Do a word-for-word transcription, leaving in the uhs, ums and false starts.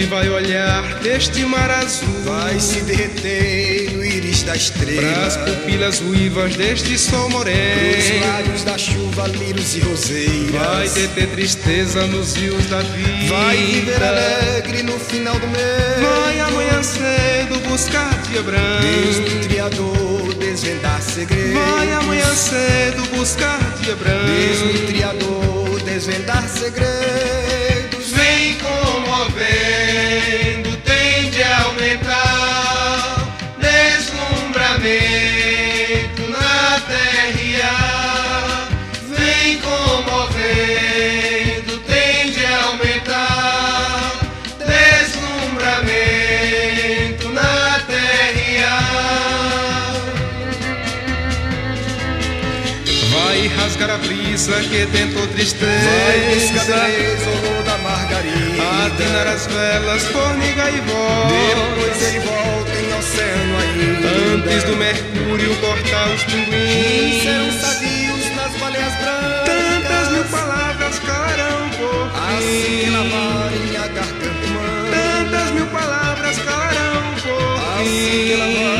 E vai olhar deste mar azul, vai se derreter no íris da estrela, pras pupilas ruivas deste sol moreno, os lábios da chuva, lírios e roseiras. vai deter tristeza nos rios da vida, vai viver alegre no final do mês, vai amanhã cedo buscar dia branco, Deus do Criador desvendar segredos, vai amanhã cedo buscar dia branco, Deus do Criador desvendar segredos. Vem comovendo, tem de aumentar deslumbramento na terra e ar. Vem comovendo, tem de aumentar deslumbramento na terra e ar. Vai rasgar a brisa que tentou tristeza, Vai buscar beleza, olor da margarida, atinar as velas, formiga e voz. depois ele volta em oceano ainda, Antes do mercúrio cortar os pinguins, serão sadios nas baleias brancas, tantas mil palavras calarão por assim que fim, lavarem a garganta humana, tantas mil palavras calarão por assim que fim. lavarem